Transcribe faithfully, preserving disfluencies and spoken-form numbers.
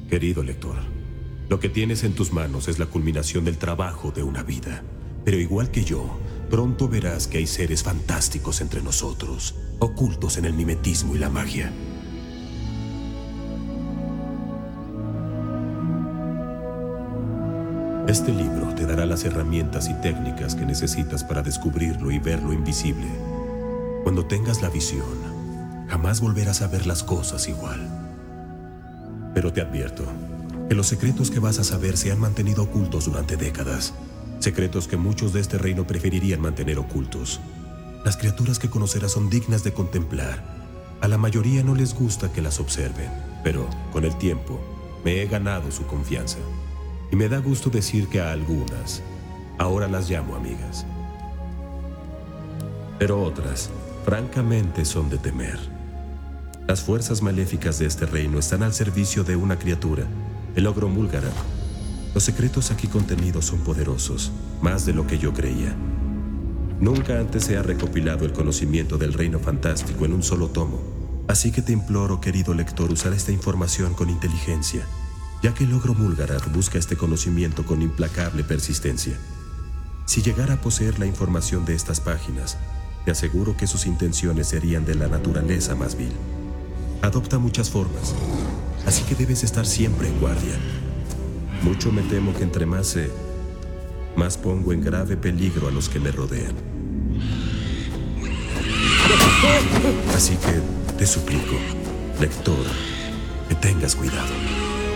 Querido lector, lo que tienes en tus manos es la culminación del trabajo de una vida. Pero igual que yo, pronto verás que hay seres fantásticos entre nosotros, ocultos en el mimetismo y la magia. Este libro te dará las herramientas y técnicas que necesitas para descubrirlo y ver lo invisible. Cuando tengas la visión, jamás volverás a ver las cosas igual. Pero te advierto que los secretos que vas a saber se han mantenido ocultos durante décadas. Secretos que muchos de este reino preferirían mantener ocultos. Las criaturas que conocerás son dignas de contemplar. A la mayoría no les gusta que las observen, pero con el tiempo me he ganado su confianza. Y me da gusto decir que a algunas ahora las llamo amigas. Pero otras, francamente, son de temer. Las fuerzas maléficas de este reino están al servicio de una criatura, el ogro Mulgara. Los secretos aquí contenidos son poderosos, más de lo que yo creía. Nunca antes se ha recopilado el conocimiento del reino fantástico en un solo tomo. Así que te imploro, querido lector, usar esta información con inteligencia, ya que el ogro Mulgara busca este conocimiento con implacable persistencia. Si llegara a poseer la información de estas páginas, te aseguro que sus intenciones serían de la naturaleza más vil. Adopta muchas formas, así que debes estar siempre en guardia. Mucho me temo que entre más sé, más pongo en grave peligro a los que me rodean. Así que te suplico, lector, que tengas cuidado.